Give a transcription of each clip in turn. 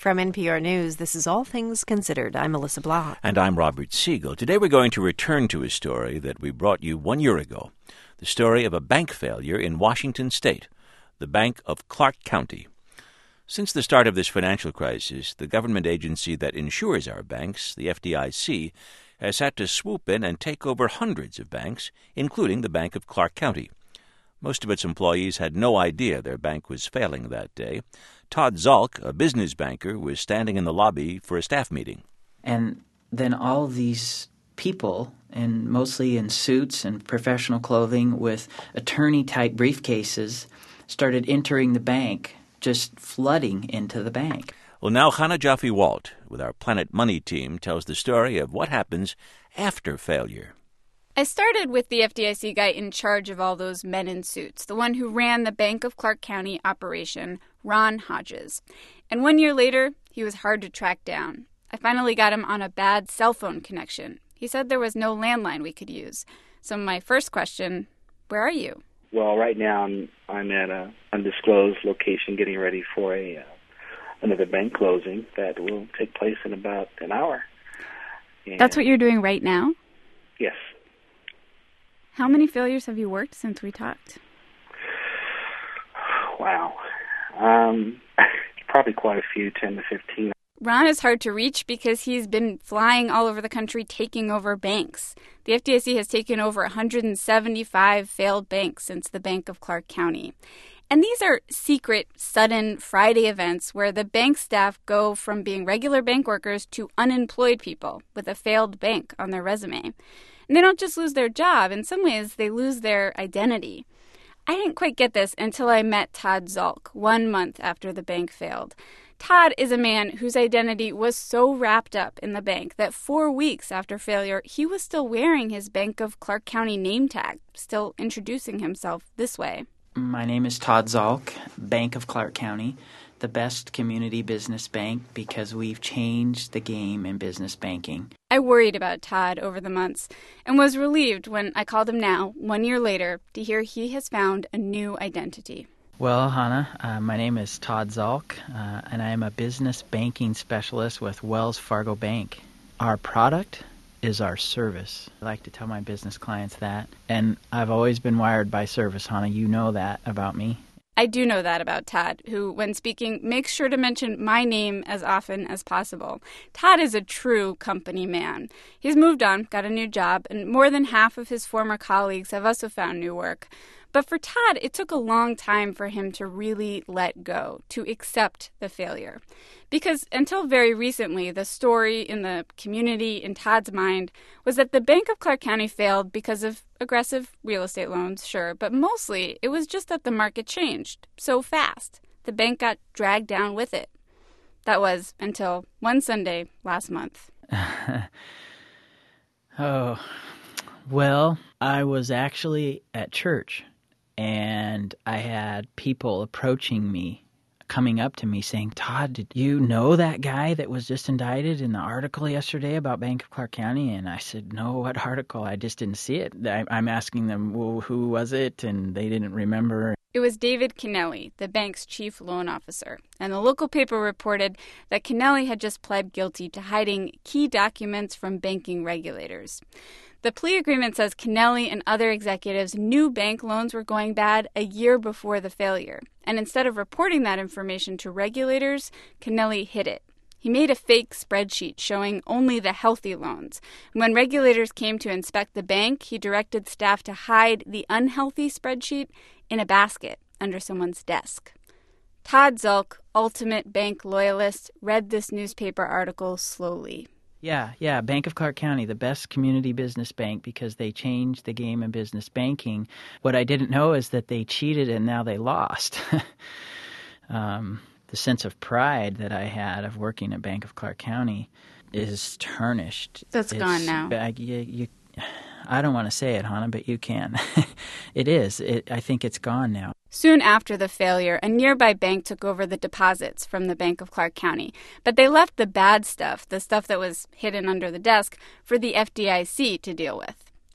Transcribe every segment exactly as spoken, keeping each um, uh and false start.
From N P R News, this is All Things Considered. I'm Melissa Block. And I'm Robert Siegel. Today we're going to return to a story that we brought you one year ago, the story of a bank failure in Washington State, the Bank of Clark County. Since the start of this financial crisis, the government agency that insures our banks, the F D I C, has had to swoop in and take over hundreds of banks, including the Bank of Clark County. Most of its employees had no idea their bank was failing that day. Todd Zalk, a business banker, was standing in the lobby for a staff meeting. And then all these people, and mostly in suits and professional clothing with attorney-type briefcases, started entering the bank, just flooding into the bank. Well, now Hannah Jaffe-Walt, with our Planet Money team, tells the story of what happens after failure. I started with the F D I C guy in charge of all those men in suits, the one who ran the Bank of Clark County operation, Ron Hodges. And one year later, he was hard to track down. I finally got him on a bad cell phone connection. He said there was no landline we could use. So my first question, where are you? Well, right now I'm, I'm at an undisclosed location getting ready for a uh, another bank closing that will take place in about an hour. And That's what you're doing right now? Yes. How many failures have you worked since we talked? Wow. Um, probably quite a few, ten to fifteen. Ron is hard to reach because he's been flying all over the country taking over banks. The F D I C has taken over one hundred seventy-five failed banks since the Bank of Clark County. And these are secret, sudden Friday events where the bank staff go from being regular bank workers to unemployed people with a failed bank on their resume. And they don't just lose their job. In some ways, they lose their identity. I didn't quite get this until I met Todd Zalk one month after the bank failed. Todd is a man whose identity was so wrapped up in the bank that four weeks after failure, he was still wearing his Bank of Clark County name tag, still introducing himself this way. My name is Todd Zalk, Bank of Clark County, the best community business bank because we've changed the game in business banking. I worried about Todd over the months and was relieved when I called him now, one year later, to hear he has found a new identity. Well, Hannah, uh, my name is Todd Zalk, uh, and I am a business banking specialist with Wells Fargo Bank. Our product is our service. I like to tell my business clients that, and I've always been wired by service, Hannah. You know that about me. I do know that about Todd, who, when speaking, makes sure to mention my name as often as possible. Todd is a true company man. He's moved on, got a new job, and more than half of his former colleagues have also found new work. But for Todd, it took a long time for him to really let go, to accept the failure. Because until very recently, the story in the community, in Todd's mind, was that the Bank of Clark County failed because of aggressive real estate loans, sure, but mostly it was just that the market changed so fast. The bank got dragged down with it. That was until one Sunday last month. Oh, well, I was actually at church. And I had people approaching me, coming up to me saying, Todd, did you know that guy that was just indicted in the article yesterday about Bank of Clark County? And I said, no, what article? I just didn't see it. I, I'm asking them, well, who was it? And they didn't remember. It was David Kennelly, the bank's chief loan officer. And the local paper reported that Kennelly had just pled guilty to hiding key documents from banking regulators. The plea agreement says Kennelly and other executives knew bank loans were going bad a year before the failure. And instead of reporting that information to regulators, Kennelly hid it. He made a fake spreadsheet showing only the healthy loans. When regulators came to inspect the bank, he directed staff to hide the unhealthy spreadsheet in a basket under someone's desk. Todd Zalk, ultimate bank loyalist, read this newspaper article slowly. Yeah, yeah, Bank of Clark County, the best community business bank because they changed the game in business banking. What I didn't know is that they cheated and now they lost. um, the sense of pride that I had of working at Bank of Clark County is tarnished. That's it's, gone now. I, you, you, I don't want to say it, Hannah, but you can. It is. It, I think it's gone now. Soon after the failure, a nearby bank took over the deposits from the Bank of Clark County. But they left the bad stuff, the stuff that was hidden under the desk, for the F D I C to deal with.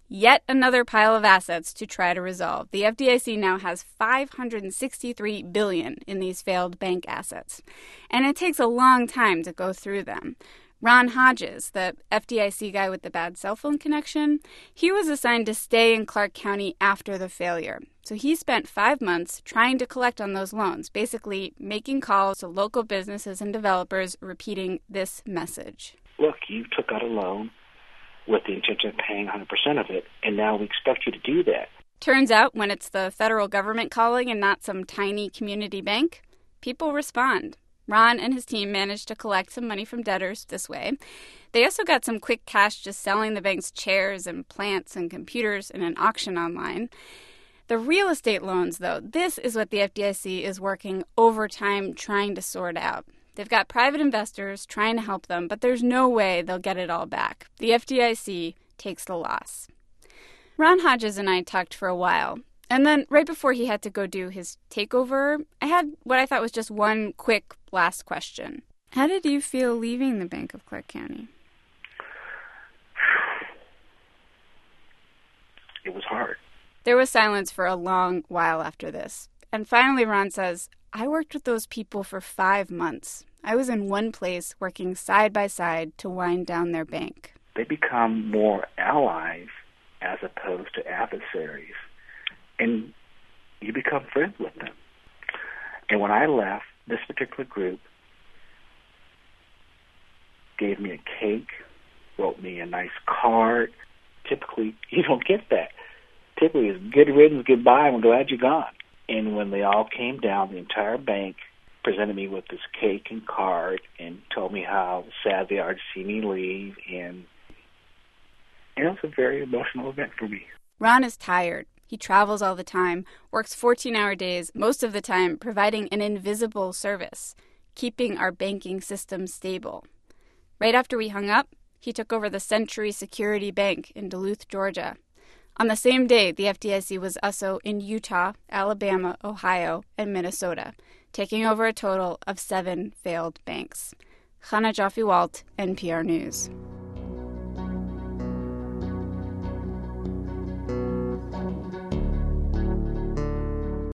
Yet another pile of assets to try to resolve. The F D I C now has five hundred sixty-three billion dollars in these failed bank assets, and it takes a long time to go through them. Ron Hodges, the F D I C guy with the bad cell phone connection, he was assigned to stay in Clark County after the failure. So he spent five months trying to collect on those loans, basically making calls to local businesses and developers repeating this message. Look, you took out a loan with the intention of paying one hundred percent of it, and now we expect you to do that. Turns out when it's the federal government calling and not some tiny community bank, people respond. Ron and his team managed to collect some money from debtors this way. They also got some quick cash just selling the bank's chairs and plants and computers in an auction online. The real estate loans, though, this is what the F D I C is working overtime trying to sort out. They've got private investors trying to help them, but there's no way they'll get it all back. The F D I C takes the loss. Ron Hodges and I talked for a while. And then right before he had to go do his takeover, I had what I thought was just one quick last question. How did you feel leaving the Bank of Clark County? It was hard. There was silence for a long while after this. And finally Ron says, I worked with those people for five months. I was in one place working side by side to wind down their bank. They become more allies as opposed to adversaries. And you become friends with them. And when I left, this particular group gave me a cake, wrote me a nice card. Typically, you don't get that. Typically, it's good riddance, goodbye, I'm glad you're gone. And when they all came down, the entire bank presented me with this cake and card and told me how sad they are to see me leave. And, and it was a very emotional event for me. Ron is tired. He travels all the time, works fourteen-hour days, most of the time providing an invisible service, keeping our banking system stable. Right after we hung up, he took over the Century Security Bank in Duluth, Georgia. On the same day, the F D I C was also in Utah, Alabama, Ohio, and Minnesota, taking over a total of seven failed banks. Chana Joffe-Walt, N P R News.